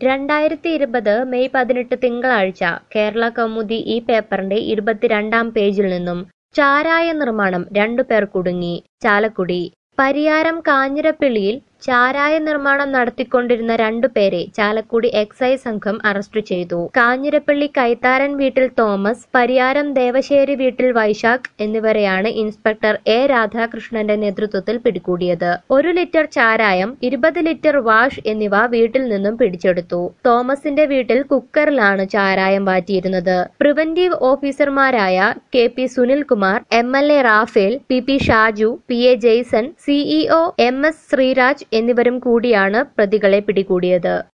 2020 May 18 തിങ്കളാഴ്ച കേരള കൗമുദി ഈ പേപ്പറിന്റെ 22-ാം പേജിൽ നിന്നും ചാരായ നിർമ്മാണം 2 പേർ കുടുങ്ങി. ചാലക്കുടി പരിയാരം കാഞ്ഞിരപ്പള്ളിയിൽ ചാരായ നിർമ്മാണം നടത്തിക്കൊണ്ടിരുന്ന 2 പേരെ ചാലക്കുടി എക്സൈസ് സംഘം അറസ്റ്റ് ചെയ്തു. കാഞ്ഞിരപ്പള്ളി കൈത്താരൻ വീട്ടിൽ തോമസ്, പരിയാരം ദേവശ്ശേരി വീട്ടിൽ വൈശാഖ് എന്നിവരെയാണ് ഇൻസ്പെക്ടർ എ രാധാകൃഷ്ണന്റെ നേതൃത്വത്തിൽ പിടികൂടിയത്. 1 ലിറ്റർ ചാരായം, 20 ലിറ്റർ വാഷ് എന്നിവ വീട്ടിൽ നിന്നും പിടിച്ചെടുത്തു. തോമസിന്റെ വീട്ടിൽ കുക്കറിലാണ് ചാരായം വാറ്റിയിരുന്നത്. പ്രിവന്റീവ് ഓഫീസർമാരായ K P. Sunilkumar, M L A. Raphael, P P. Shaju, P A. Jaison, CEO M S. Sreeraj എന്നിവരും കൂടിയാണ് പ്രതികളെ പിടികൂടിയത്.